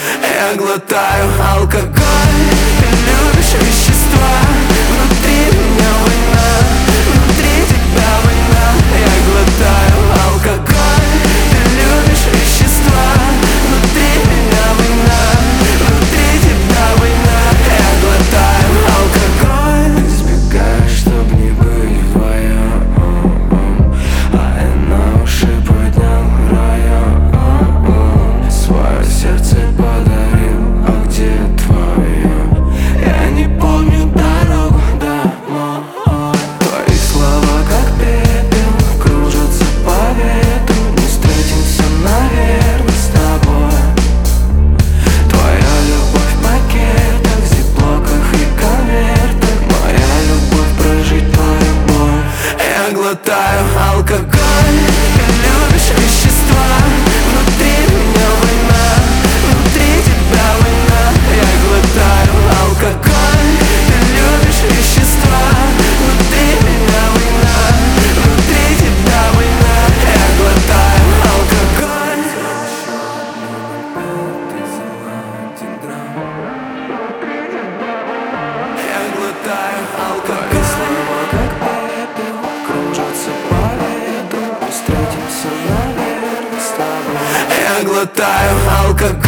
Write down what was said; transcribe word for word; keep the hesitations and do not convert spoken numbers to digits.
Я глотаю алкоголь, ты любишь вещества. Внутри меня война, внутри тебя война. Я глотаю алкоголь, ты любишь вещества. Внутри меня война, внутри тебя война. Я глотаю алкоголь. Избегаю, чтоб не быть вдвоем, а я на уши поднял район. Свое сердце подарил, а где твое? Я не помню дорогу домой. Твои слова как пепел кружатся по ветру. Не встретимся, наверное, с тобой. Твоя любовь в пакетах, зиплоках и конвертах. Моя любовь прожить твою боль. Я глотаю алкоголь, ты любишь вещества. Внутри меня война, внутри тебя война. Я глотаю алкоголь, ты любишь вещества. Внутри меня война, внутри тебя война. Я глотаю алкоголь. Я глотаю алкоголь. Твои слова как пепел кружатся по ветру. Встретимся, наверное, с тобой. Я глотаю алкоголь.